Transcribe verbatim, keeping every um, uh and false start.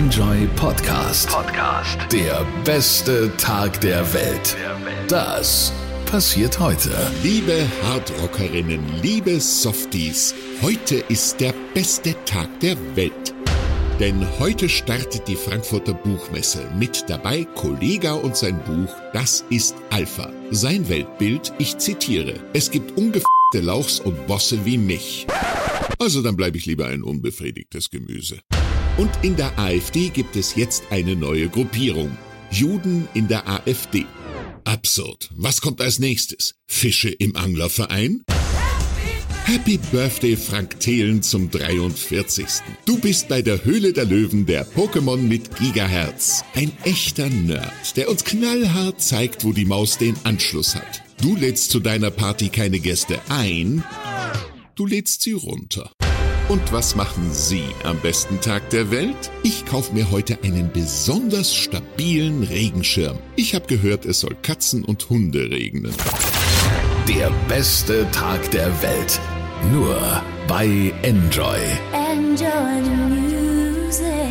Enjoy Podcast. Podcast. Der beste Tag der Welt. Das passiert heute. Liebe Hardrockerinnen, liebe Softies, heute ist der beste Tag der Welt. Denn heute startet die Frankfurter Buchmesse. Mit dabei Kollega und sein Buch Das ist Alpha. Sein Weltbild, ich zitiere, es gibt ungefickte Lauchs und Bosse wie mich. Also dann bleibe ich lieber ein unbefriedigtes Gemüse. Und in der AfD gibt es jetzt eine neue Gruppierung. Juden in der AfD. Absurd. Was kommt als nächstes? Fische im Anglerverein? Happy Birthday, Frank Thelen, zum dreiundvierzigsten Du bist bei der Höhle der Löwen, der Pokémon mit Gigahertz. Ein echter Nerd, der uns knallhart zeigt, wo die Maus den Anschluss hat. Du lädst zu deiner Party keine Gäste ein, du lädst sie runter. Und was machen Sie am besten Tag der Welt? Ich kaufe mir heute einen besonders stabilen Regenschirm. Ich habe gehört, es soll Katzen und Hunde regnen. Der beste Tag der Welt. Nur bei Enjoy. Enjoy the music.